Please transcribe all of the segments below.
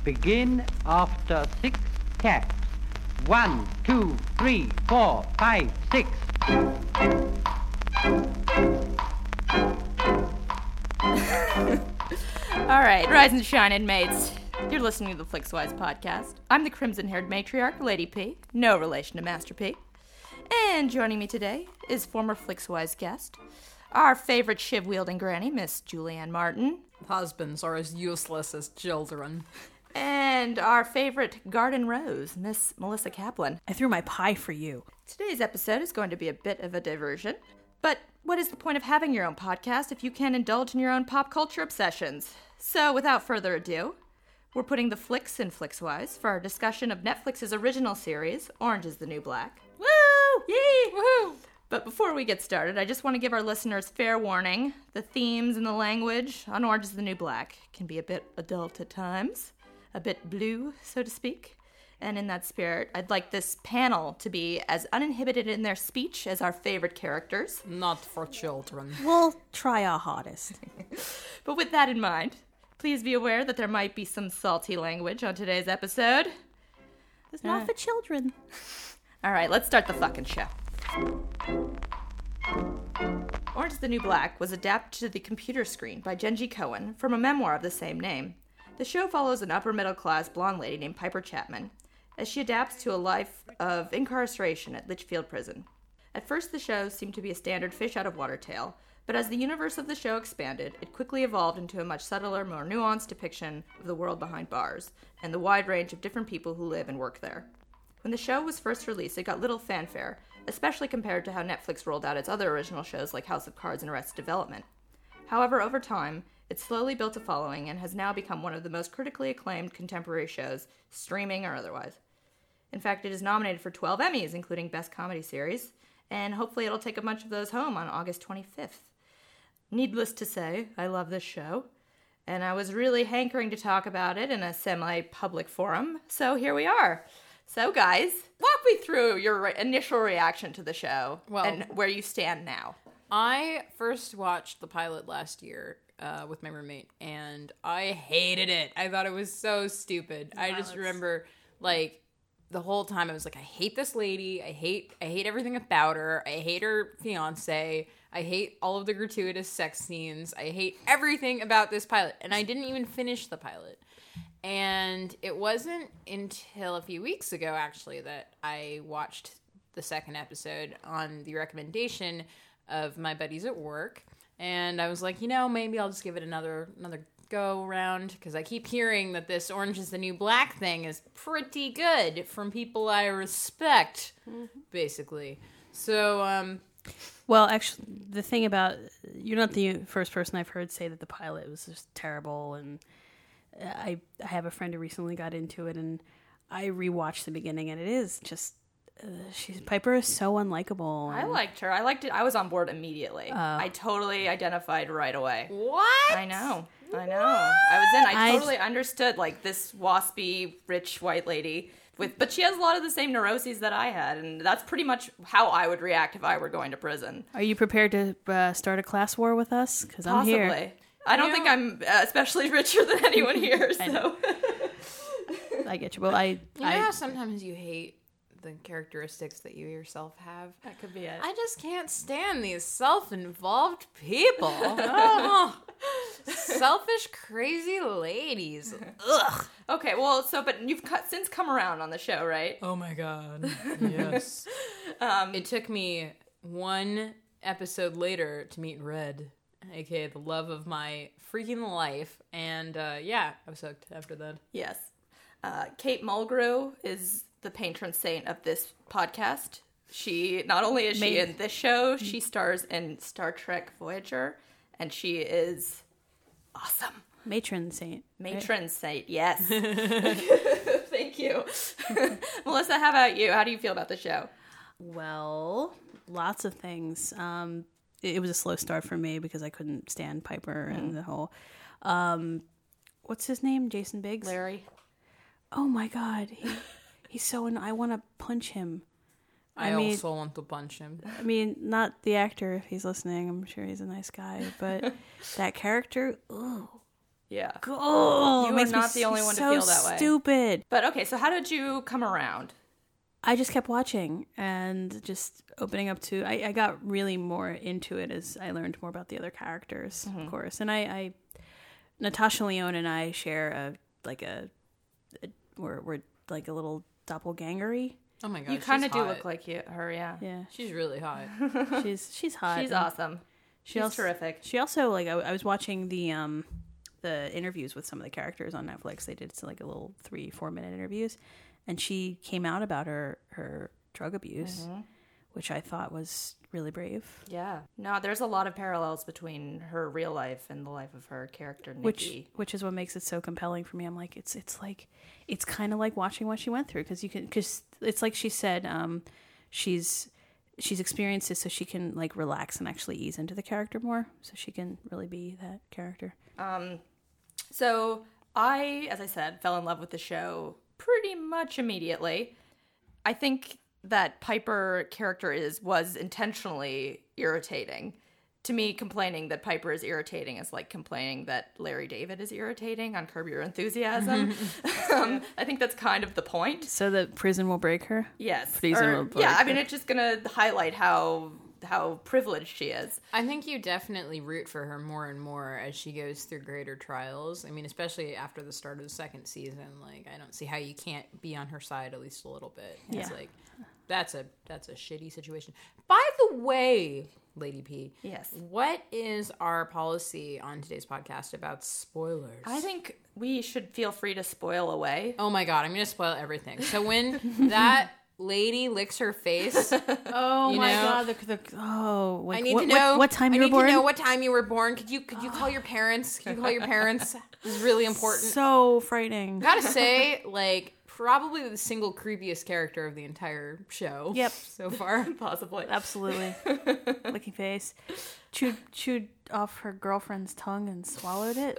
begin after 6 taps. 1, 2, 3, 4, 5, 6. All right, rise and shine, inmates. You're listening to the Flixwise podcast. I'm the crimson-haired matriarch, Lady P, no relation to Master P. And joining me today is former Flixwise guest, our favorite shiv-wielding granny, Miss Julianne Martin. Husbands are as useless as children. And our favorite garden rose, Miss Melissa Kaplan. I threw my pie for you. Today's episode is going to be a bit of a diversion. But what is the point of having your own podcast if you can't indulge in your own pop culture obsessions? So without further ado, we're putting the flicks in Flixwise for our discussion of Netflix's original series, Orange is the New Black. Woo! Yay! Woohoo! But before we get started, I just want to give our listeners fair warning. The themes and the language on Orange is the New Black can be a bit adult at times, a bit blue, so to speak. And in that spirit, I'd like this panel to be as uninhibited in their speech as our favorite characters. Not for children. We'll try our hardest. But with that in mind, please be aware that there might be some salty language on today's episode. It's not for children. All right, let's start the fucking show. Orange is the New Black was adapted to the computer screen by Jenji Kohan from a memoir of the same name. The show follows an upper-middle-class blonde lady named Piper Chapman as she adapts to a life of incarceration at Litchfield Prison. At first, the show seemed to be a standard fish-out-of-water tale, but as the universe of the show expanded, it quickly evolved into a much subtler, more nuanced depiction of the world behind bars and the wide range of different people who live and work there. When the show was first released, it got little fanfare, especially compared to how Netflix rolled out its other original shows like House of Cards and Arrested Development. However, over time, it slowly built a following and has now become one of the most critically acclaimed contemporary shows, streaming or otherwise. In fact, it is nominated for 12 Emmys, including Best Comedy Series, and hopefully it'll take a bunch of those home on August 25th. Needless to say, I love this show, and I was really hankering to talk about it in a semi-public forum, so here we are. So guys, walk me through your initial reaction to the show and where you stand now. I first watched the pilot last year with my roommate, and I hated it. I thought it was so stupid. I just remember, like, the whole time I was like, I hate this lady. I hate everything about her. I hate her fiance. I hate all of the gratuitous sex scenes. I hate everything about this pilot. And I didn't even finish the pilot. And it wasn't until a few weeks ago, actually, that I watched the second episode on the recommendation of my buddies at work. And I was like, maybe I'll just give it another go around, because I keep hearing that this Orange is the New Black thing is pretty good from people I respect, basically. So, Well, actually, the thing about, you're not the first person I've heard say that the pilot was just terrible, and I have a friend who recently got into it, and I rewatched the beginning, and it is just, Piper is so unlikable. I liked her. I liked it. I was on board immediately. I totally identified right away. what? I know. I was in. I totally understood, like, this waspy, rich white lady but she has a lot of the same neuroses that I had, and that's pretty much how I would react if I were going to prison. Are you prepared to start a class war with us? Because I'm here. Possibly. I don't think I'm especially richer than anyone here, so. I get you. Well, You know how sometimes you hate the characteristics that you yourself have? That could be it. I just can't stand these self-involved people. Oh, selfish, crazy ladies. Ugh. Okay, well, but you've since come around on the show, right? Oh my god. Yes. It took me one episode later to meet Red, aka the love of my freaking life, and I was hooked after that. Yes. Kate Mulgrew is the patron saint of this podcast. She, not only is she in this show, she stars in Star Trek Voyager, and she is awesome. Matron saint. Matron saint, yes. Thank you. Melissa, how about you? How do you feel about the show? Well, lots of things. It was a slow start for me because I couldn't stand Piper and the whole... what's his name? Jason Biggs? Larry. Oh my god. He's so... I want to punch him. I also want to punch him. I mean, not the actor, if he's listening. I'm sure he's a nice guy. But that character... Ugh. Yeah. Oh, You it are makes me not the only one to so feel that way. Stupid. But okay, so how did you come around? I just kept watching and just opening up to. I got really more into it as I learned more about the other characters, of course. And I Natasha Lyonne and I share we're like a little doppelgangery. Oh my god, You kind of she's do hot. look like her, yeah. Yeah, She's really hot. she's hot. She's and awesome. She's terrific. She also like I was watching the interviews with some of the characters on Netflix. They did like a little 3-4 minute interviews, and she came out about her drug abuse, which I thought was really brave. Yeah. No, there's a lot of parallels between her real life and the life of her character, Nikki. Which is what makes it so compelling for me. I'm like, it's kind of like watching what she went through because it's like she said, she's experienced this so she can like relax and actually ease into the character more, so she can really be that character. So I, as I said, fell in love with the show pretty much immediately. I think that Piper character was intentionally irritating. To me, complaining that Piper is irritating is like complaining that Larry David is irritating on Curb Your Enthusiasm. I think that's kind of the point. So that prison will break her? Yes. Prison will break yeah, I her. mean, it's just going to highlight how privileged she is. I think you definitely root for her more and more as she goes through greater trials. I mean, especially after the start of the second season, like I don't see how you can't be on her side at least a little bit. It's Yeah. like that's a shitty situation. By the way, Lady P, Yes. what is our policy on today's podcast about spoilers? I think we should feel free to spoil away. Oh my god, I'm gonna spoil everything. So when that lady licks her face, Oh You my know? god! Like, I need what, to know what time you were I need born. to know what time you were born. Could you call your parents? Could you call your parents? This is really important. So frightening. Gotta say, like, probably the single creepiest character of the entire show. Yep. So far. Possibly. Absolutely. Licking face. Chewed off her girlfriend's tongue and swallowed it.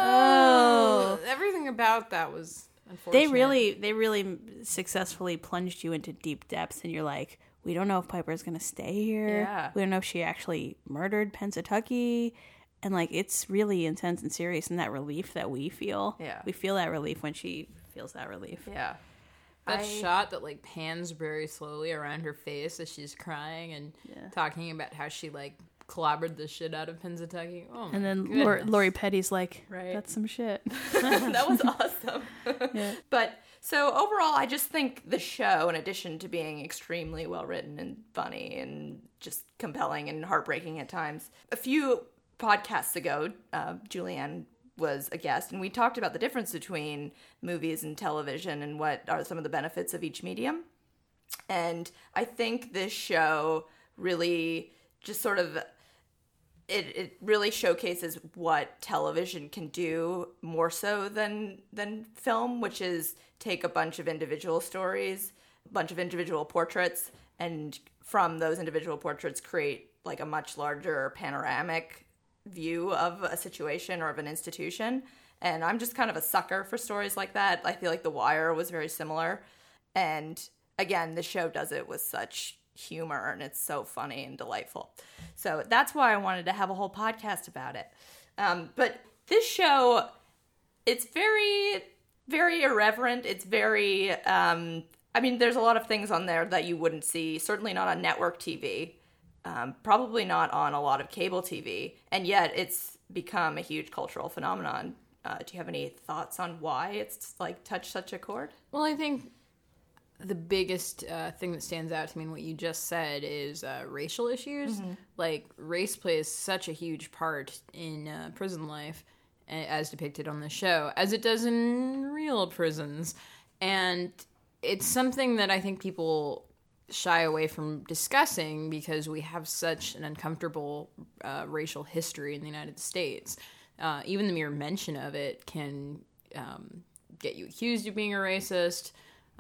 Oh. Everything about that was unfortunate. They really successfully plunged you into deep depths, and you're like, we don't know if Piper's gonna stay here. Yeah. We don't know if she actually murdered Pennsatucky. And like, it's really intense and serious, and that relief that we feel. Yeah. We feel that relief when she feels that relief. Yeah. That shot that like pans very slowly around her face as she's crying and talking about how she like clobbered the shit out of Pennsatucky. Oh my And then goodness. Lori Petty's like, Right. that's some shit. That was awesome. Yeah. But so overall, I just think the show, in addition to being extremely well written and funny and just compelling and heartbreaking at times, a few podcasts ago, Julianne was a guest, and we talked about the difference between movies and television and what are some of the benefits of each medium. And I think this show really just sort of it really showcases what television can do more so than film, which is take a bunch of individual stories, a bunch of individual portraits, and from those individual portraits create like a much larger panoramic view of a situation or of an institution. And I'm just kind of a sucker for stories like that. I feel like The Wire was very similar. And again, the show does it with such humor, and it's so funny and delightful. So that's why I wanted to have a whole podcast about it. But this show, it's very, very irreverent. It's very, there's a lot of things on there that you wouldn't see, certainly not on network TV. Probably not on a lot of cable TV, and yet it's become a huge cultural phenomenon. Do you have any thoughts on why it's like touched such a chord? Well, I think the biggest thing that stands out to me in what you just said is racial issues. Mm-hmm. Like, race plays such a huge part in prison life, as depicted on the show, as it does in real prisons. And it's something that I think people shy away from discussing because we have such an uncomfortable racial history in the United States. Even the mere mention of it can get you accused of being a racist,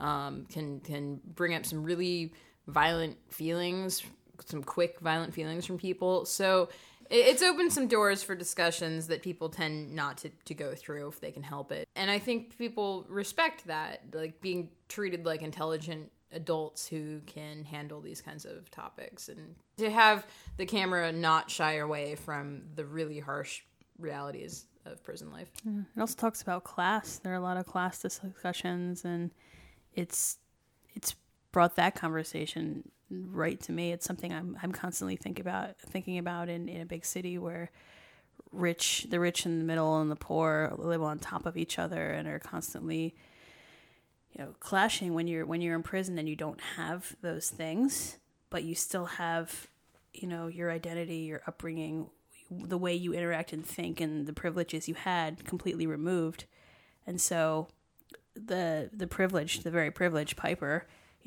can bring up some really violent feelings, some quick violent feelings from people. So it's opened some doors for discussions that people tend not to go through if they can help it. And I think people respect that, like being treated like intelligent adults who can handle these kinds of topics, and to have the camera not shy away from the really harsh realities of prison life. It also talks about class. There are a lot of class discussions, and it's brought that conversation right to me. It's something I'm constantly thinking about in a big city where the rich in the middle and the poor live on top of each other and are constantly, clashing when you're in prison and you don't have those things, but you still have, your identity, your upbringing, the way you interact and think, and the privileges you had completely removed. And so the very privileged Piper,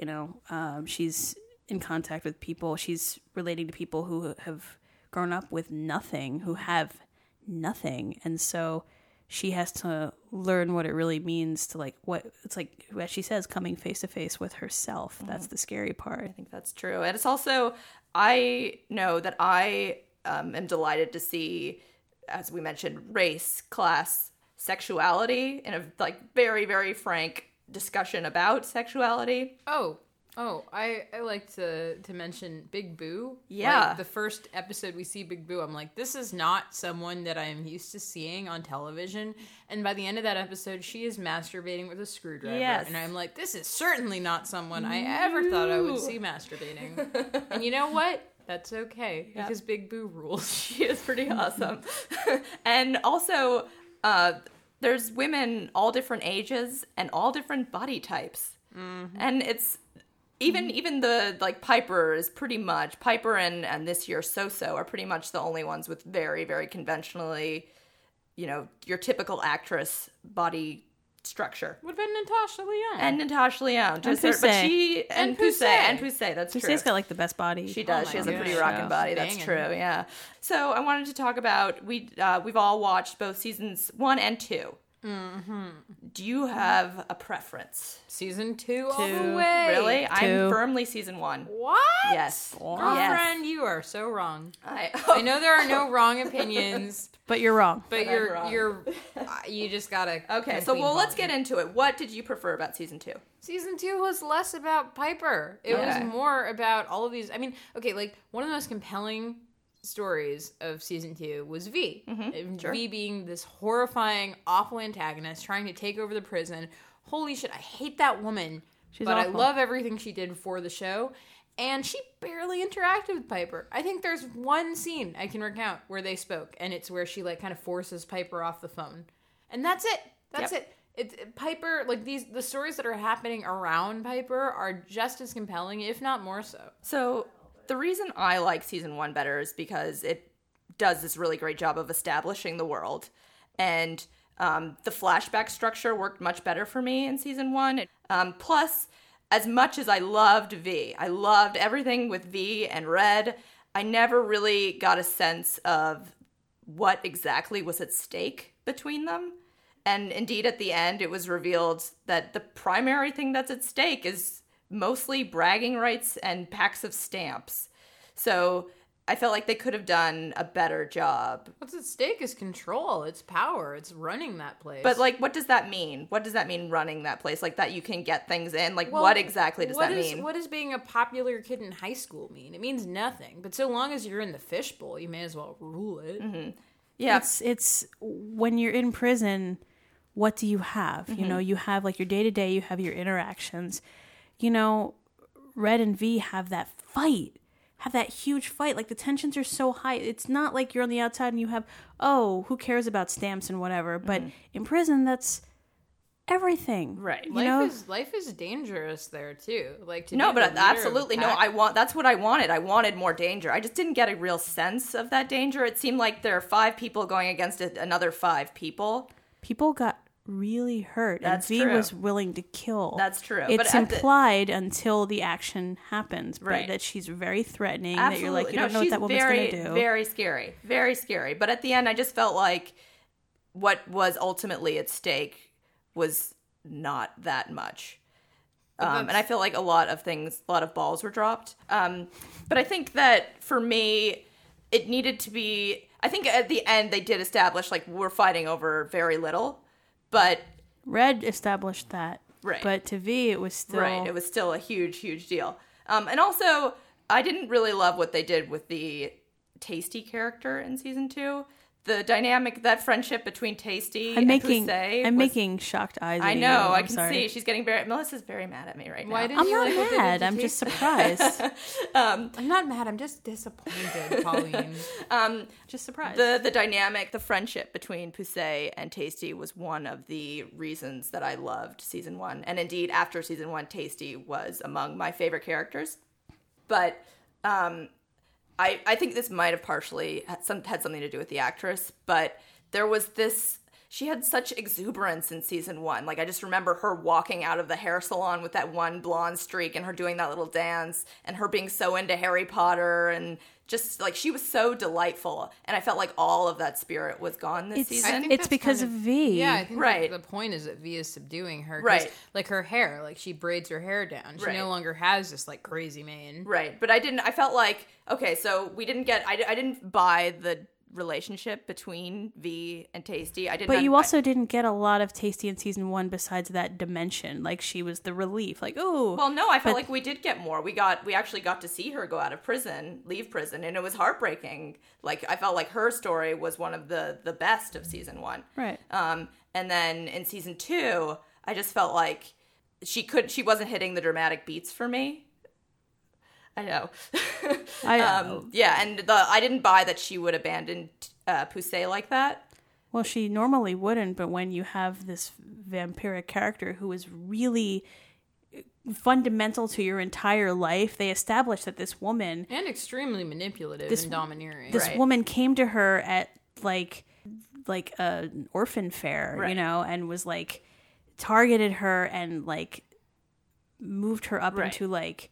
she's in contact with people. She's relating to people who have grown up with nothing, who have nothing. And so she has to learn what it really means to as she says, coming face to face with herself. That's the scary part. I think that's true. And it's also, I know that I am delighted to see, as we mentioned, race, class, sexuality in a very, very frank discussion about sexuality. I like to mention Big Boo. Yeah. Like, the first episode we see Big Boo, I'm like, this is not someone that I'm used to seeing on television. And by the end of that episode, she is masturbating with a screwdriver. Yes. And I'm like, this is certainly not someone I ever thought I would see masturbating. And you know what? That's okay, because Big Boo rules. She is pretty awesome. And also, there's women all different ages and all different body types. Mm-hmm. And it's even the Piper is pretty much, Piper and this year So are pretty much the only ones with very, very conventionally, your typical actress body structure. What about Natasha Lyonne? And Natasha Lyonne. And Poussey. And Poussey, that's true. Poussey's got the best body. She does. She has a pretty rockin' body. That's Banging. true. Yeah. So I wanted to talk about we've all watched both seasons 1 and 2. Mm-hmm. Do you have a preference? Season 2 all the way. Really? I'm firmly season 1. What? Yes. Girlfriend, you are so wrong. I know there are no wrong opinions, But you're wrong. but I'm wrong. you just gotta. Okay, so let's get into it. What did you prefer about season 2? Season 2 was less about Piper. It was more about all of these. I mean, okay, one of the most compelling stories of season 2 was V. Mm-hmm, sure. V being this horrifying, awful antagonist trying to take over the prison. Holy shit, I hate that woman. She's but awful. I love everything she did for the show. And she barely interacted with Piper. I think there's one scene I can recount where they spoke, and it's where she kind of forces Piper off the phone. And that's it. That's it. Piper, the stories that are happening around Piper are just as compelling, if not more so. So the reason I like season 1 better is because it does this really great job of establishing the world. And the flashback structure worked much better for me in season 1. Plus, as much as I loved V, I loved everything with V and Red, I never really got a sense of what exactly was at stake between them. And indeed, at the end, it was revealed that the primary thing that's at stake is mostly bragging rights and packs of stamps. So I felt like they could have done a better job. What's at stake is control. It's power. It's running that place. But, what does that mean? What does that mean, running that place? That you can get things in? What exactly does that mean? What does being a popular kid in high school mean? It means nothing. But so long as you're in the fishbowl, you may as well rule it. Mm-hmm. Yeah. It's when you're in prison, what do you have? Mm-hmm. You have, your day-to-day, you have your interactions. Red and V have that fight. Have that huge fight. The tensions are so high. It's not like you're on the outside and you have, who cares about stamps and whatever. But in prison, that's everything. Right. Life is dangerous there too. Absolutely no. That's what I wanted. I wanted more danger. I just didn't get a real sense of that danger. It seemed like there are 5 people going against another 5 people. People got really hurt. That's and V true. was willing to kill. That's true. It's implied until the action happens, right? That she's very threatening. Absolutely. That you're you don't know what that woman's going to do. Very scary. Very scary. But at the end, I just felt like what was ultimately at stake was not that much. And I feel like a lot of balls were dropped. But I think that for me, it needed to be. I think at the end they did establish we're fighting over very little. But Red established that. Right. But to V, it was still... Right, it was still a huge, huge deal. And also, I didn't really love what they did with the Tasty character in season 2. the dynamic, that friendship between Tasty I'm and Poussey making shocked eyes at I you. know, I I'm can sorry. see. She's getting Melissa's very mad at me right now. Why didn't I'm you not like what they did mad. to I'm just Tasty? surprised. I'm not mad. I'm just disappointed, Pauline. Just surprised. The dynamic, the friendship between Poussey and Tasty was one of the reasons that I loved season 1. And indeed, after season 1, Tasty was among my favorite characters. But I think this might have partially had something to do with the actress, but there was this... She had such exuberance in season 1. Like, I just remember her walking out of the hair salon with that one blonde streak and her doing that little dance and her being so into Harry Potter and just, like, she was so delightful. And I felt like all of that spirit was gone this I season. think It's that's because kind of V. Yeah, I think Right. the point is that V is subduing her. 'cause, Right. Like her hair, like she braids her hair down. She Right. no longer has this like crazy mane. Right, but I felt like, okay, so we didn't get, I didn't buy the relationship between V and Tasty. I didn't. But you also didn't get a lot of Tasty in season 1 besides that dimension. Like, she was the relief. Like, oh. Well, no, I felt like we did get more. We actually got to see her go out of prison, leave prison, and it was heartbreaking. Like, I felt like her story was one of the best of season 1. Right. And then in season 2, I just felt like she wasn't hitting the dramatic beats for me. I know. Yeah, and I didn't buy that she would abandon Poussey like that. Well, she normally wouldn't, but when you have this vampiric character who is really fundamental to your entire life, they establish that this woman, And extremely manipulative and domineering. this Right. woman came to her at like an orphan fair, Right. you know, and was like targeted her and like moved her up Right. into like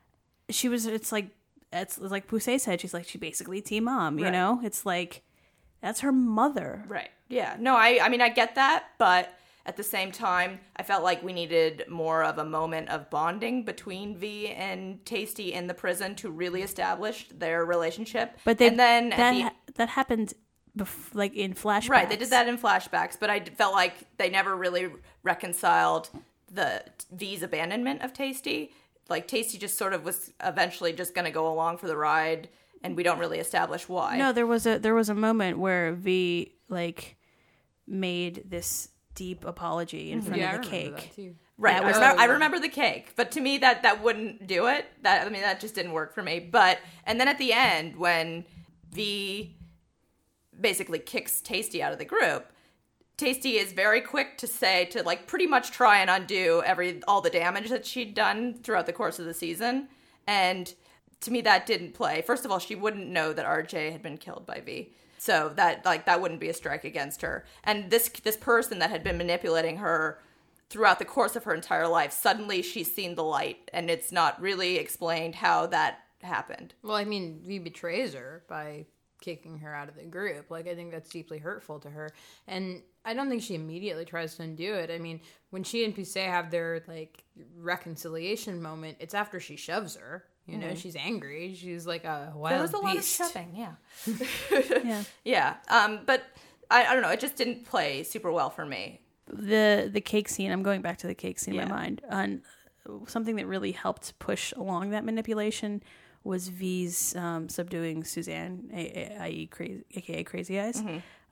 it's like Poussey said, she's like, she basically Teen Mom, you Right. know? It's like, that's her mother. Right. Yeah. No, I mean, I get that, but at the same time, I felt like we needed more of a moment of bonding between V and Tasty in the prison to really establish their relationship. But that happened like in flashbacks. Right, they did that in flashbacks, but I felt like they never really reconciled the V's abandonment of Tasty. Like, Tasty just sort of was eventually just going to go along for the ride, and we don't really establish why. No, there was a moment where V like made this deep apology in front Yeah, I of the remember cake. that too. Right, That was- I remember the cake, but to me that wouldn't do it. That just didn't work for me. But and then at the end, when V basically kicks Tasty out of the group, Tasty is very quick to like pretty much try and undo all the damage that she'd done throughout the course of the season. And to me, that didn't play. First of all, she wouldn't know that RJ had been killed by V. So that wouldn't be a strike against her. And this person that had been manipulating her throughout the course of her entire life, suddenly she's seen the light, and it's not really explained how that happened. Well, I mean, V betrays her by kicking her out of the group. Like, I think that's deeply hurtful to her. And I don't think she immediately tries to undo it. I mean, when she and Poussey have their, like, reconciliation moment, it's after she shoves her. You know, she's angry. She's like a wild There was a lot of beast. shoving, yeah. Yeah. Yeah, but I don't know, it just didn't play super well for me. The cake scene, I'm going back to the cake scene in Yeah. my mind. On something that really helped push along that manipulation was V's subduing Suzanne, aka Crazy Eyes.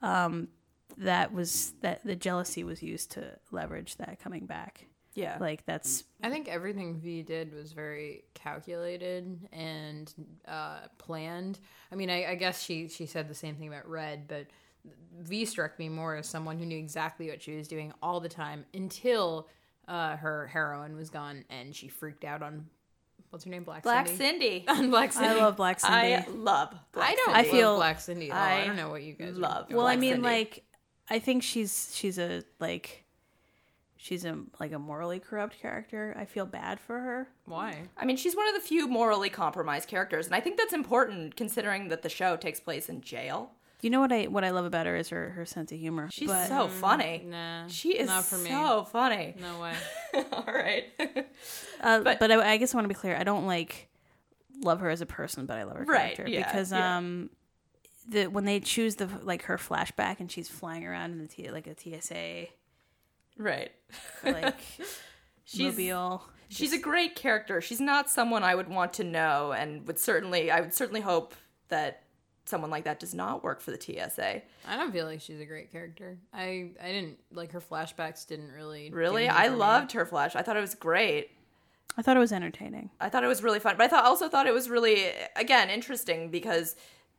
That the jealousy was used to leverage that coming back. Yeah. Like, that's I think everything V did was very calculated and planned. I mean, I guess she said the same thing about Red, but V struck me more as someone who knew exactly what she was doing all the time until her heroine was gone and she freaked out on, what's her name? Black Cindy. On Black Cindy. I love Black Cindy. I love Black I don't Cindy. I feel- love Black Cindy at all. I I don't know what you guys love are Well, I Black mean, Cindy. like, I think she's a morally corrupt character. I feel bad for her. Why? I mean, she's one of the few morally compromised characters, and I think that's important considering that the show takes place in jail. You know what I love about her is her sense of humor. She's But- so funny. Nah, She is not for me. so funny. No way. All right. but I guess I want to be clear. I don't love her as a person, but I love her Right, character yeah, because yeah. when they choose her flashback and she's flying around in a TSA Right. mobile. She's a great character. She's not someone I would want to know, and I would certainly hope that someone like that does not work for the TSA. I don't feel like she's a great character. I didn't like her flashbacks. Didn't really. Really, do anything I for me. loved her flash. I thought it was great. I thought it was entertaining. I thought it was really fun, but also thought it was really, again, interesting because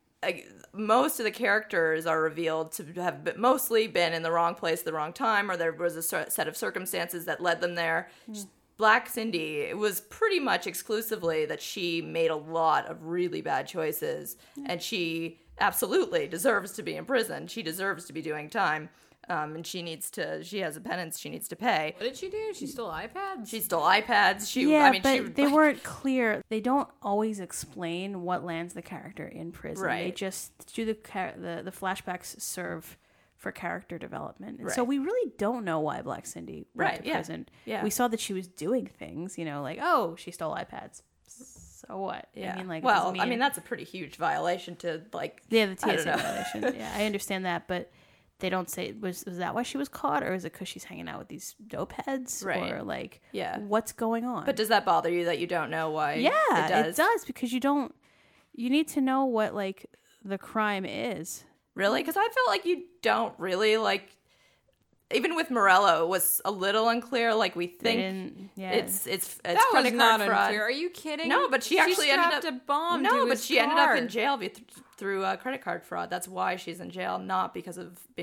most of the characters are revealed to have mostly been in the wrong place at the wrong time, or there was a set of circumstances that led them there. Black Cindy, it was pretty much exclusively that she made a lot of really bad choices, and she absolutely deserves to be in prison. She deserves to be doing time. And she has a penance she needs to pay. What did she do? She stole iPads? She stole iPads. They weren't clear. They don't always explain what lands the character in prison. Right. They just do the flashbacks serve for character development. And Right. so we really don't know why Black Cindy went to prison. Yeah. We saw that she was doing things, like, oh, she stole iPads. So what? Yeah. I mean, like, well, doesn't mean- that's a pretty huge violation to, like... Yeah, the I don't TSA know. violation. Yeah, I understand that, but they don't say, was that why she was caught, or is it because she's hanging out with these dope heads? Right. Or, like, Yeah. what's going on? But does that bother you that you don't know why Yeah, it does? because you need to know what, like, the crime is. Really? Because I felt like you don't really, like... Even with Morello, it was a little unclear. Like, we think it's That was credit not card fraud. unclear. Are you kidding? No, but she actually ended strapped up... a bomb No, to but his she ended up car. in jail through credit card fraud. That's why she's in jail, not because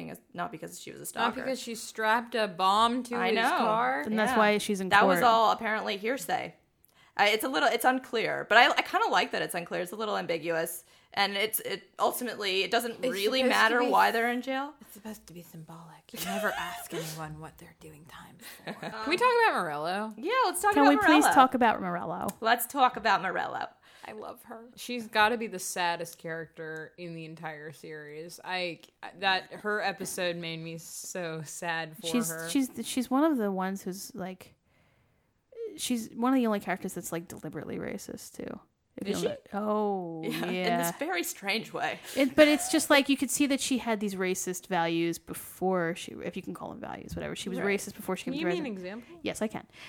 she was a stalker. Not because she strapped a bomb to I his know. car. And that's why she's in That court. was all apparently hearsay. It's unclear, but I kind of like that it's unclear. It's a little ambiguous, and ultimately it doesn't really supposed to matter be- why they're in jail. It's supposed to be symbolic. You never ask anyone what they're doing time for. Can we talk about Morello? Yeah, let's talk Can about we Morello. please talk about Morello? Let's talk about Morello. I love her. She's got to be the saddest character in the entire series. Her episode made me so sad for her. She's one of the ones who's, like, she's one of the only characters that's, like, deliberately racist too. Is she? Oh, yeah. In this very strange way. But it's just like you could see that she had these racist values before she, if you can call them values, whatever. She was Right. racist before she Can came you to give me an prison. example? Yes, I can.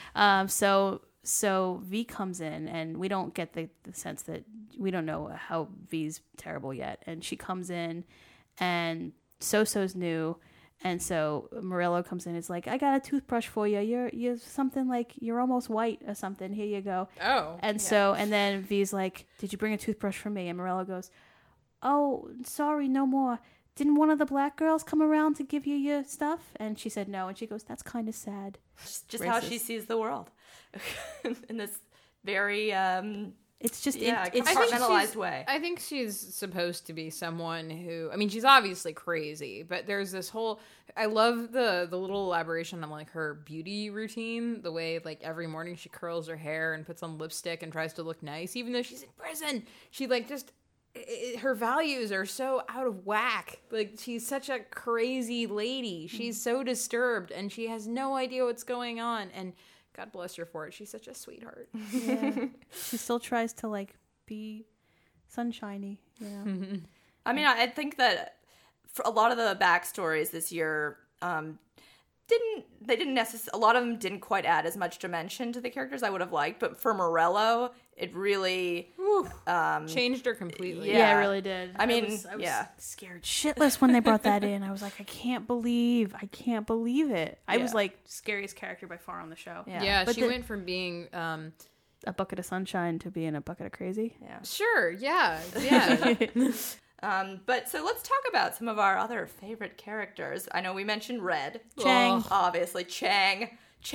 So V comes in, and we don't get the sense that we don't know how V's terrible yet. And she comes in, and Soso's new, and so Morello comes in. It's like, I got a toothbrush for you. You're something like you're almost white or something. Here you go. Oh. And so, and then V's like, did you bring a toothbrush for me? And Morello goes, oh, sorry, no more. Didn't one of the black girls come around to give you your stuff? And she said no. And she goes, that's kind of sad. Just how Racist. she sees the world. In this very It's just, Yeah, it's compartmentalized way. I think she's supposed to be someone who, I mean, she's obviously crazy, but there's this whole, I love the little elaboration on, like, her beauty routine, the way, like, every morning she curls her hair and puts on lipstick and tries to look nice, even though she's in prison. She, like, just, her values are so out of whack. Like, she's such a crazy lady. She's so disturbed, and she has no idea what's going on, and God bless her for it. She's such a sweetheart. yeah. She still tries to, like, be sunshiny, you know? I mean, I think that for a lot of the backstories this year, a lot of them didn't quite add as much dimension to the characters I would have liked, but for Morello, it really, Changed her completely. Yeah. it really did. I mean, was yeah. scared shitless when they brought that in. I was like, I can't believe it. I was Yeah. like, scariest character by far on the show. Yeah, But she went from being a bucket of sunshine to being a bucket of crazy. Yeah. sure, yeah. But so let's talk about some of our other favorite characters. I know we mentioned Red. Chang. Obviously, Chang.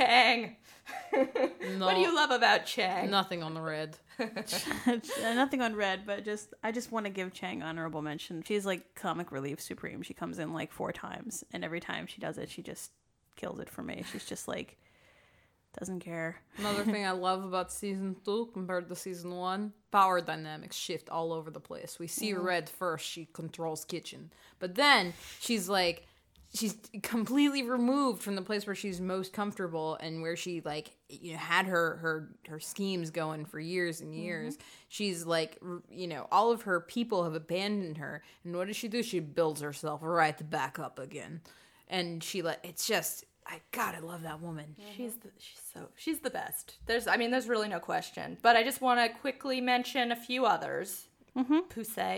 No, What do you love about Chang? nothing on the red. Nothing on Red, but I just want to give Chang honorable mention. She's like comic relief supreme. She comes in like 4 times, and every time she does it, she just kills it for me. She's just like, doesn't care. Another thing I love about season 2 compared to season 1, power dynamics shift all over the place. We see Red first, she controls kitchen. But then she's completely removed from the place where she's most comfortable and where she, like, you know, had her schemes going for years and years. She's like, you know, all of her people have abandoned her. And what does she do? She builds herself right back up again. And it's just, I love that woman. She's the best. There's really no question. But I just want to quickly mention a few others. Poussey,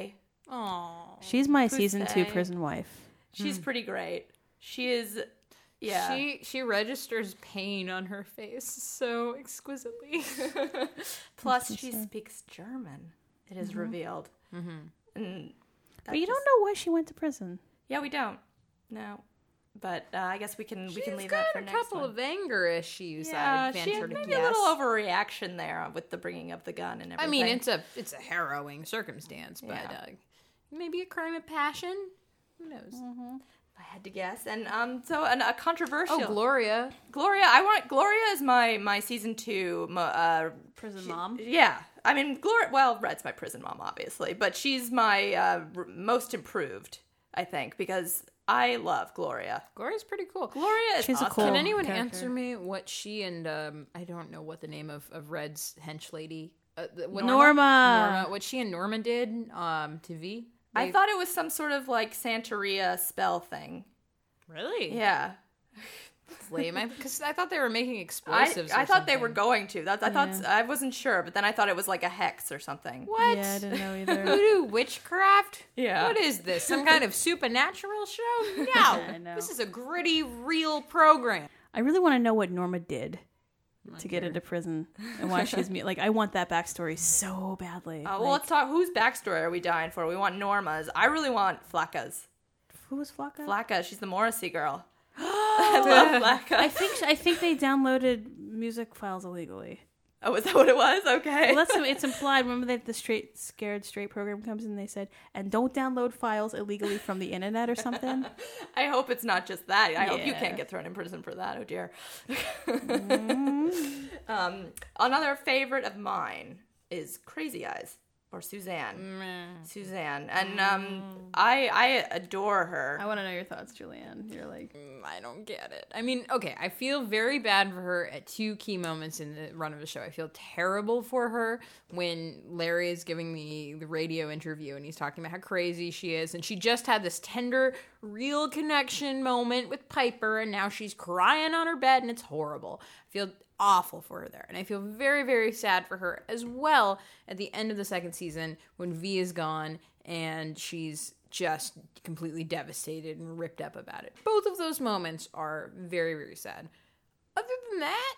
Aww. She's my season 2 say? prison wife. She's pretty great. She is, yeah. She registers pain on her face so exquisitely. Plus, she speaks German. It is revealed. And But you don't know why she went to prison. Yeah, we don't. No. But I guess we can leave She's that for got a next couple one. of anger issues. Yeah, I'd she venture had to maybe guess. a little overreaction there with the bringing of the gun and everything. I mean, it's a harrowing circumstance, but Yeah. maybe a crime of passion. Who knows? I had to guess. And a controversial. Oh, Gloria. Gloria is my season 2 Prison mom? Yeah. I mean, Gloria, well, Red's my prison mom, obviously, but she's my most improved, I think, because I love Gloria. Gloria's pretty cool. Gloria is She's a awesome. cool Can anyone character. answer me what she and I don't know what the name of Red's hench lady Norma. what she and Norma did to V? I thought it was some sort of like Santeria spell thing. Really? Yeah. It's lame. Because I thought they were making explosives. I or thought they something. were going to. I thought I wasn't sure, but then I thought it was like a hex or something. What? Yeah, I didn't know either. Voodoo witchcraft? Yeah. What is this? Some kind of supernatural show? No. I know. This is a gritty, real program. I really want to know what Norma did to get into prison and why she's like. I want that backstory so badly. Well, let's talk. Whose backstory are we dying for? We want Norma's. I really want Flacca's. Who was Flacca? Flacca, she's the Morrissey girl. I love Flacca. I think they downloaded music files illegally. Oh, is that what it was? Okay. Well, it's implied. Remember that the Scared Straight program comes in and they said, and don't download files illegally from the internet or something. I hope it's not just that. I hope you Yeah. can't get thrown in prison for that. Oh dear. Another favorite of mine is Crazy Eyes or Suzanne. Suzanne, and I adore her. I want to know your thoughts, Julianne. You're like, I don't get it. I mean, okay, I feel very bad for her at 2 key moments in the run of the show. I feel terrible for her when Larry is giving the radio interview and he's talking about how crazy she is. And she just had this tender, real connection moment with Piper and now she's crying on her bed and it's horrible. I feel awful for her there. And I feel very, very sad for her as well at the end of the second season when V is gone and she's just completely devastated and ripped up about it. Both of those moments are very, very sad. Other than that,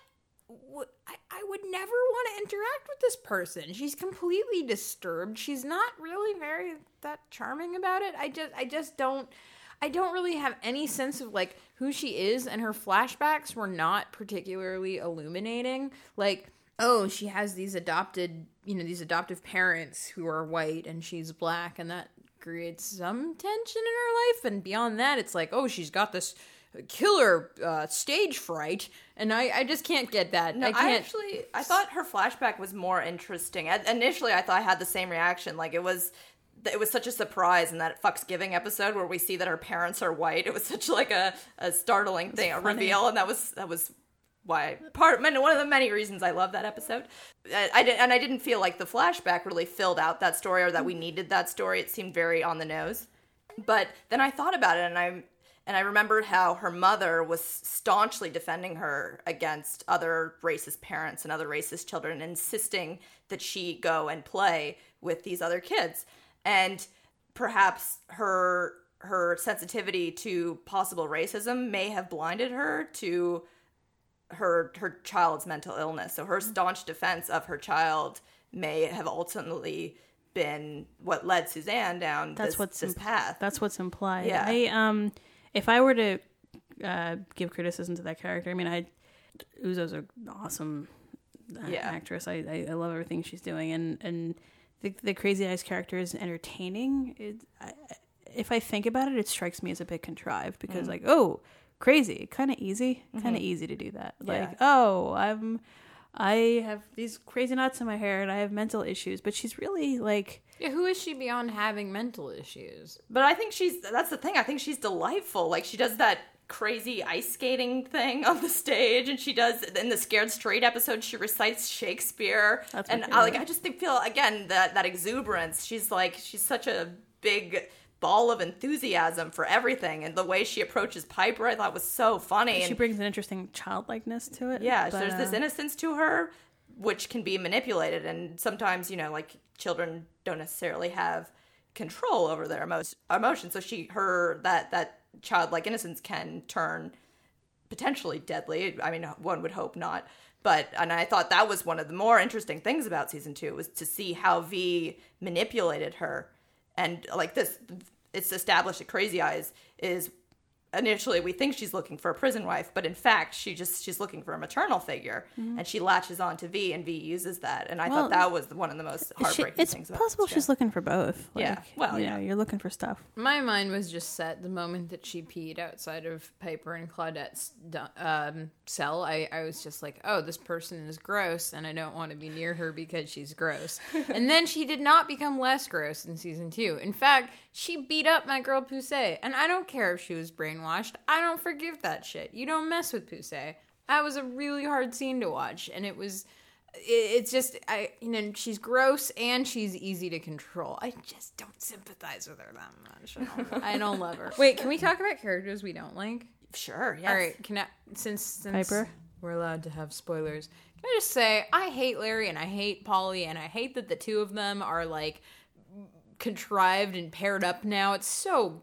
I would never want to interact with this person. She's completely disturbed. She's not really very that charming about it. I just don't really have any sense of like who she is, and her flashbacks were not particularly illuminating. Like, oh, she has these adoptive parents who are white and she's black, and that creates some tension in her life. And beyond that, it's like, oh, she's got this killer stage fright, and I just can't get that. No, I can't. I thought her flashback was more interesting. Initially, I thought I had the same reaction. Like it was such a surprise in that Fucksgiving episode where we see that her parents are white. It was such like a startling thing, a reveal, and that was why one of the many reasons I love that episode. I didn't feel like the flashback really filled out that story or that we needed that story. It seemed very on the nose. But then I thought about it, and I remembered how her mother was staunchly defending her against other racist parents and other racist children, insisting that she go and play with these other kids. And perhaps her sensitivity to possible racism may have blinded her to her child's mental illness. So her staunch defense of her child may have ultimately been what led Suzanne down this path. That's what's implied. Yeah. If I were to give criticism to that character, I mean, Uzo's an awesome actress. I love everything she's doing, and the Crazy Eyes character is entertaining. If I think about it, it strikes me as a bit contrived because, like, oh, crazy, kind of easy to do that. Like, oh, I have these crazy knots in my hair and I have mental issues, but she's really like, Yeah, who is she beyond having mental issues? But I think that's the thing. I think she's delightful. Like, she does that crazy ice skating thing on the stage, and she does, in the Scared Straight episode, she recites Shakespeare. That's and I just feel, again, that exuberance. She's such a big ball of enthusiasm for everything, and the way she approaches Piper I thought was so funny. She brings an interesting childlikeness to it. Yeah, but, there's this innocence to her, which can be manipulated, and sometimes, like, children don't necessarily have control over their emotions. So that childlike innocence can turn potentially deadly. I mean, one would hope not. And I thought that was one of the more interesting things about season 2 was to see how V manipulated her. And like this, it's established that Crazy Eyes is initially we think she's looking for a prison wife, but in fact she's looking for a maternal figure, and she latches on to V, and V uses that. And I thought that was one of the most heartbreaking things about it's possible she's looking for both. Yeah. Well, you know, you're looking for stuff. My mind was just set the moment that she peed outside of Piper and Claudette's cell. I was just like, oh, this person is gross, and I don't want to be near her because she's gross. And then she did not become less gross in season 2. In fact, she beat up my girl Poussey, and I don't care if she was brainwashed. I don't forgive that shit. You don't mess with Poussey. That was a really hard scene to watch, and it's just, she's gross and she's easy to control. I just don't sympathize with her that much. I don't love her. Wait, can we talk about characters we don't like? Sure, yes. All right, since Piper? We're allowed to have spoilers, can I just say, I hate Larry and I hate Polly, and I hate that the two of them are, like, contrived and paired up now. It's so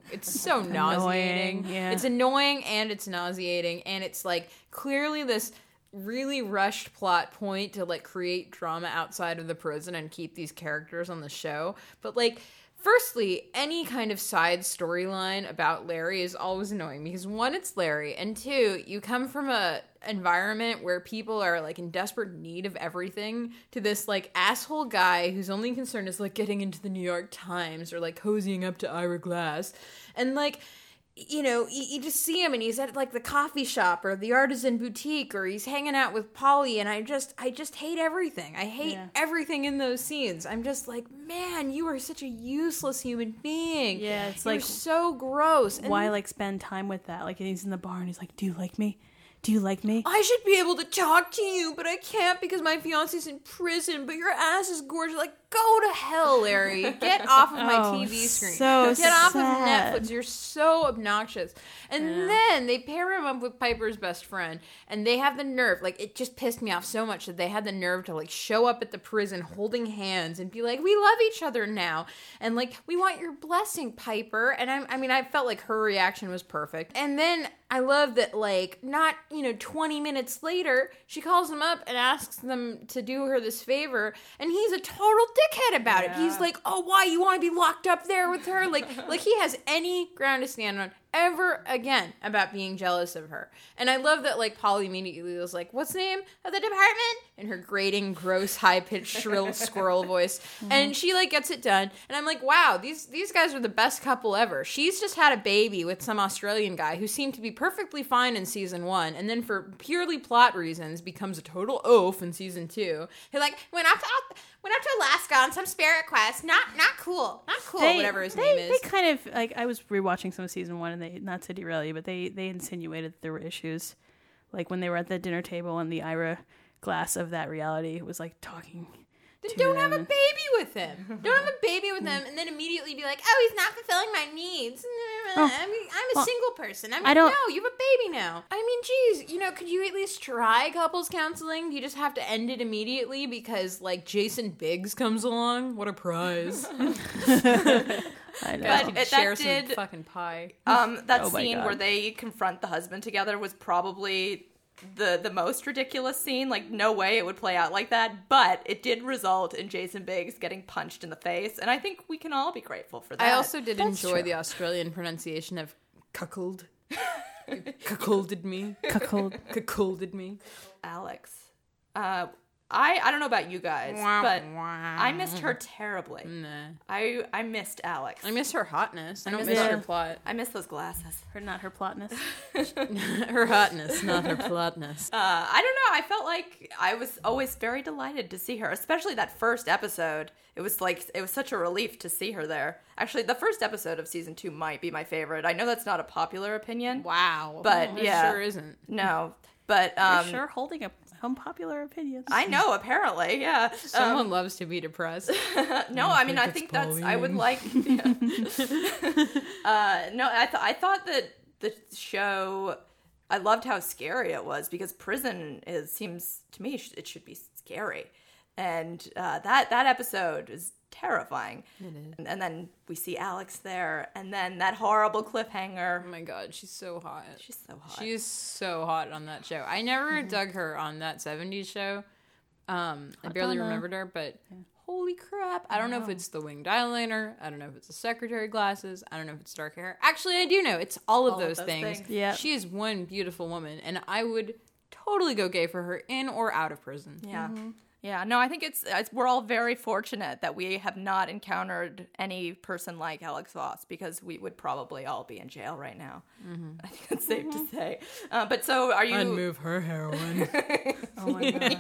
nauseating. Yeah. It's annoying and it's nauseating, and it's like clearly this really rushed plot point to like create drama outside of the prison and keep these characters on the show. But like, firstly, any kind of side storyline about Larry is always annoying because one, it's Larry, and two, you come from a environment where people are like in desperate need of everything to this like asshole guy whose only concern is like getting into the New York Times or like cozying up to Ira Glass, and like, you know, you just see him and he's at like the coffee shop or the artisan boutique, or he's hanging out with Polly, and I just hate everything. I hate everything in those scenes. I'm just like, man, you are such a useless human being. Yeah, it's You're like, so gross. And why like spend time with that? Like, he's in the bar and he's like, do you like me? Do you like me? I should be able to talk to you, but I can't because my fiance's in prison, but your ass is gorgeous. Like, go to hell, Larry. Get off of my TV screen. So Get off of sad. Netflix. You're so obnoxious. And then they pair him up with Piper's best friend, and they have the nerve. Like, it just pissed me off so much that they had the nerve to, like, show up at the prison holding hands and be like, we love each other now. And, like, we want your blessing, Piper. And I felt like her reaction was perfect. And then I love that, like, not, 20 minutes later, she calls him up and asks them to do her this favor, and he's a total dickhead about it. He's like, oh, why? You want to be locked up there with her? Like he has any ground to stand on ever again about being jealous of her. And I love that, like, Polly immediately was like, what's the name of the department? In her grating, gross, high-pitched, shrill squirrel voice. And she, like, gets it done. And I'm like, wow, these guys are the best couple ever. She's just had a baby with some Australian guy who seemed to be perfectly fine in season 1, and then for purely plot reasons becomes a total oaf in season 2. He, like, went up to Alaska on some spirit quest. Not cool. Not cool, whatever his name is. They kind of, like, I was rewatching some of season 1, and they, not to derail you, but they insinuated that there were issues. Like, when they were at the dinner table and the Ira Glass of that reality was, like, talking Then to don't them. have a baby with him. Don't have a baby with him, and then immediately be like, oh, he's not fulfilling my needs. I'm a single person. I'm like, no, you have a baby now. I mean, geez, could you at least try couples counseling? You just have to end it immediately because, like, Jason Biggs comes along. What a prize. I know. But Share that some did fucking pie. that Oh my scene God. where they confront the husband together was probably the most ridiculous scene. Like, no way it would play out like that, but it did result in Jason Biggs getting punched in the face, and I think we can all be grateful for that. I also did That's enjoy true. the Australian pronunciation of cuckold. Cuckolded me. Cuckold. Cuckolded me. Alex. I don't know about you guys, but I missed her terribly. Nah. I missed Alex. I miss her hotness. I don't miss miss her- her plot. I miss those glasses. Not her plotness. Her hotness, not her plotness. I don't know. I felt like I was always very delighted to see her, especially that first episode. It was such a relief to see her there. Actually, the first episode of season 2 might be my favorite. I know that's not a popular opinion. Wow. But, It yeah. sure isn't. No, but You're sure holding up unpopular opinions. I know, apparently, yeah. Someone loves to be depressed. No, I mean, I think that's, I would like, yeah. No, I thought that the show, I loved how scary it was, because prison seems, to me, it should be scary. And that episode is terrifying. It is. And then we see Alex there, and then that horrible cliffhanger. Oh my god, she's so hot. She's so hot. She is so hot on that show. I never dug her on that 70s show. I barely remembered her, but holy crap. I don't know if it's the winged eyeliner. I don't know if it's the secretary glasses. I don't know if it's dark hair. Actually, I do know. It's all of those things. Yep. She is one beautiful woman, and I would totally go gay for her in or out of prison. Yeah. Yeah, no, I think it's we're all very fortunate that we have not encountered any person like Alex Voss, because we would probably all be in jail right now. I think that's safe to say. But so are you... I'd move her heroin. Oh my god.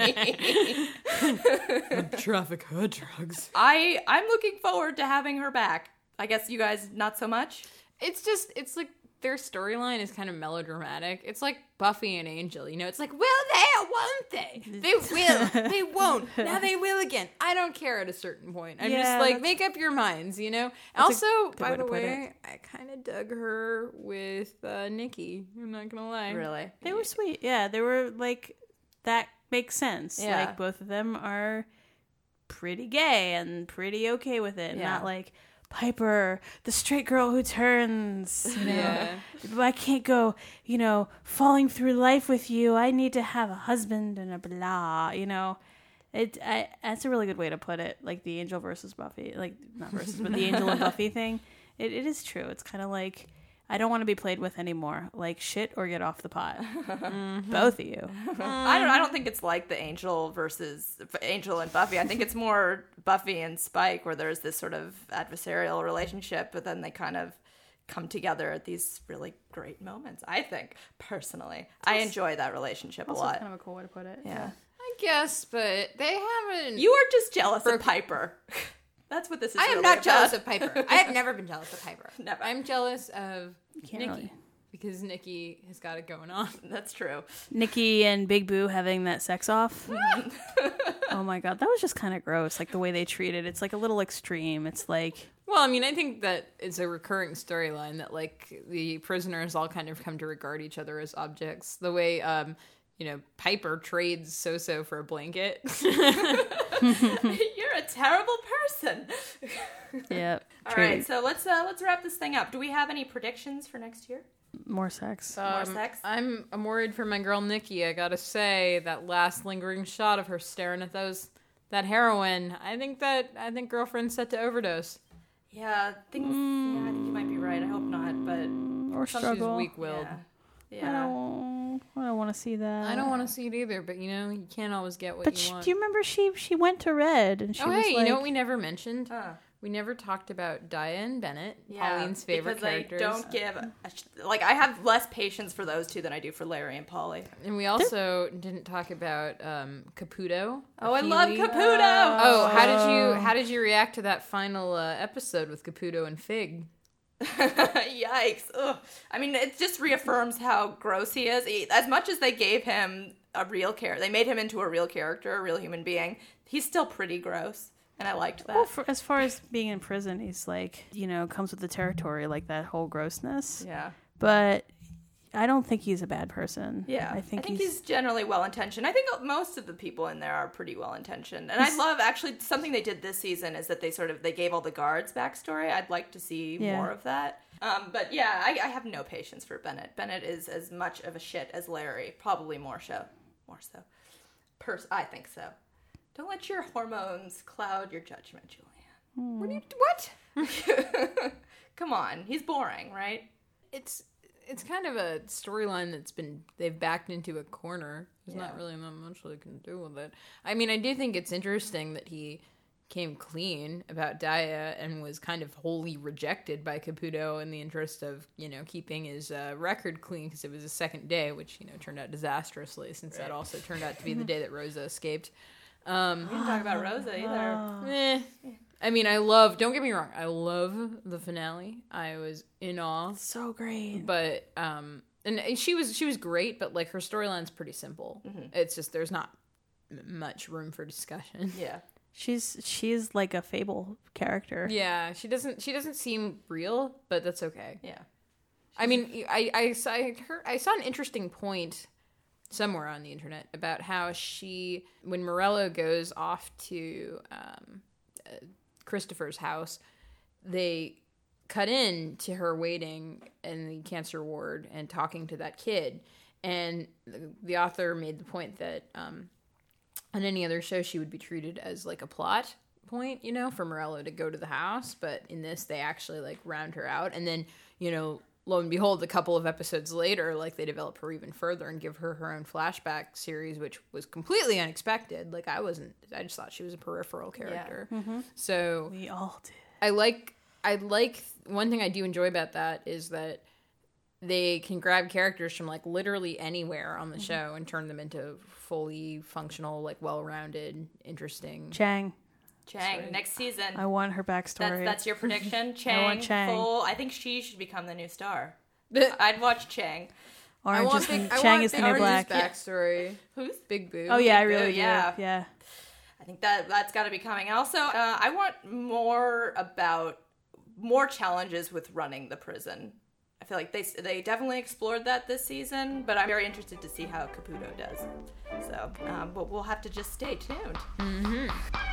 I'd traffic her drugs. I'm looking forward to having her back. I guess you guys not so much? It's like their storyline is kind of melodramatic. It's like Buffy and Angel, you know? It's like, will they or won't they? They will. They won't. Now they will again. I don't care at a certain point. I'm just like, make up your minds, you know? Also, by the way, I kind of dug her with Nikki. I'm not going to lie. Really? They were sweet. Yeah, they were like, that makes sense. Yeah. Like, both of them are pretty gay and pretty okay with it. Yeah. Not like, Piper, the straight girl who turns, you know. Yeah. I can't go, you know, falling through life with you. I need to have a husband and a blah, you know. That's a really good way to put it. Like the Angel versus Buffy, like not versus, but the Angel and Buffy thing. It is true. It's kind of like, I don't want to be played with anymore. Like, shit or get off the pot. Both of you. I don't think it's like the Angel versus Angel and Buffy. I think it's more Buffy and Spike, where there's this sort of adversarial relationship, but then they kind of come together at these really great moments. I think, personally, I enjoy that relationship a Also lot. kind of a cool way to put it. Yeah. I guess, but they haven't... You are just jealous of Piper. That's what this is. I am really not about. jealous of Piper. I have never been jealous of Piper. Never. I'm jealous of Can't Nikki. really. Because Nikki has got it going on. That's true. Nikki and Big Boo having that sex off. Oh my god, that was just kind of gross. Like the way they treat it. It's like a little extreme. It's like... Well, I mean, I think that it's a recurring storyline that, like, the prisoners all kind of come to regard each other as objects. The way, you know, Piper trades So-So for a blanket. You're a terrible person. Yeah. All right, so let's wrap this thing up. Do we have any predictions for next year? More sex. More sex? I'm worried for my girl Nikki. I gotta say, that last lingering shot of her staring at that heroin. I think girlfriend's set to overdose. Yeah, I think you might be right. I hope not, but Or struggle. She's weak-willed. yeah. I don't want to see that. I don't want to see it either, but you know, you can't always get what But you want. do you remember she went to Red and she Oh, was hey, like, you know what we never mentioned? Uh. We never talked about Daya and Bennett, Yeah, Pauline's favorite because characters. I don't give like I have less patience for those two than I do for Larry and Polly. And we also didn't talk about Caputo. Oh, I Huey. love Caputo. Oh, how did you react to that final episode with Caputo and Fig? Yikes. Ugh. I mean, it just reaffirms how gross he is. As much as they gave him a real character, they made him into a real character, a real human being, he's still pretty gross. And I liked that. Well, as far as being in prison, he's like, you know, comes with the territory, like that whole grossness. Yeah. But I don't think he's a bad person. Yeah. I think he's generally well-intentioned. I think most of the people in there are pretty well-intentioned. And I love, actually, something they did this season is that they gave all the guards backstory. I'd like to see more of that. But yeah, I have no patience for Bennett. Bennett is as much of a shit as Larry. Probably more so. I think so. Don't let your hormones cloud your judgment, Julianne. What? Come on, he's boring, right? It's kind of a storyline they've backed into a corner. There's not really that much they can do with it. I mean, I do think it's interesting that he came clean about Daya and was kind of wholly rejected by Caputo in the interest of, you know, keeping his record clean because it was his second day, which, you know, turned out disastrously since that also turned out to be the day that Rosa escaped. We didn't talk about Rosa either. I mean, don't get me wrong, I love the finale. I was in awe. so great. But and she was great, but like her storyline's pretty simple. It's just there's not much room for discussion. Yeah. She's like a Fable character. Yeah, she doesn't seem real, but that's okay. Yeah. I mean, I saw an interesting point somewhere on the internet about how when Morello goes off to Christopher's house, they cut in to her waiting in the cancer ward and talking to that kid. And the author made the point that on any other show she would be treated as like a plot point, you know, for Morello to go to the house. But in this, they actually like round her out. And then, you know, lo and behold, a couple of episodes later, like they develop her even further and give her own flashback series, which was completely unexpected. Like I just thought she was a peripheral character. Yeah. Mm-hmm. So we all did. I like one thing I do enjoy about that is that they can grab characters from like literally anywhere on the show and turn them into fully functional, like well-rounded, interesting. Chang, next season. I want her backstory. That's your prediction? Chang. I want Chang. I think she should become the new star. I'd watch Chang. Chang is the new Black. Backstory. Who's? Big Boo. Oh yeah, I really do. Yeah. Yeah. I think that's got to be coming. Also, I want more challenges with running the prison. I feel like they definitely explored that this season, but I'm very interested to see how Caputo does. So, but we'll have to just stay tuned. Mm-hmm.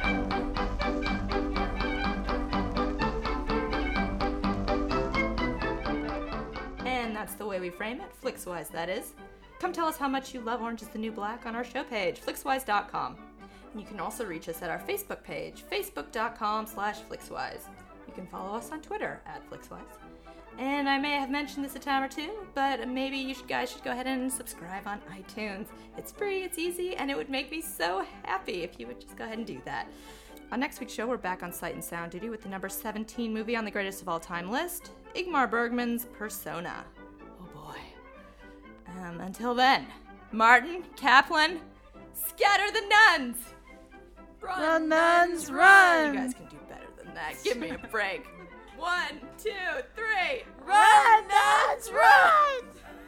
And that's the way we frame it, Flixwise that is. Come tell us how much you love Orange is the New Black on our show page, flixwise.com. And you can also reach us at our Facebook page, facebook.com/Flixwise. You can follow us on Twitter @Flixwise. And I may have mentioned this a time or two, but maybe you guys should go ahead and subscribe on iTunes. It's free, it's easy, and it would make me so happy if you would just go ahead and do that. On next week's show, we're back on Sight and Sound duty with the number 17 movie on the greatest of all time list, Ingmar Bergman's Persona. Oh boy. Until then, Martin, Kaplan, scatter the nuns! Run, nuns, run! You guys can do better than that. Give me a break. 1, 2, 3. Run, nuns, run!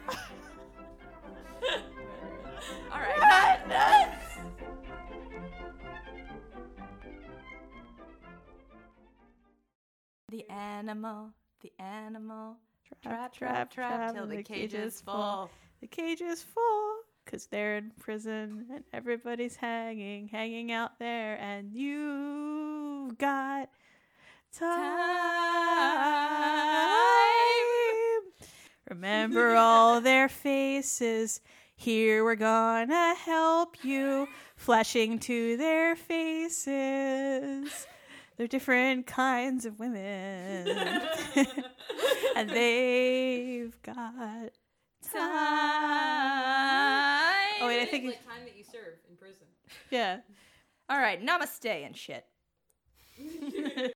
All right. Run, nuns! The animal, trap, till the cage is full. The cage is full, 'cause they're in prison and everybody's hanging out there, and you've got time. Remember all their faces. Here we're gonna help you. Flashing to their faces. They're different kinds of women. And they've got time. Oh wait, I think like time that you serve in prison. Yeah. All right, namaste and shit.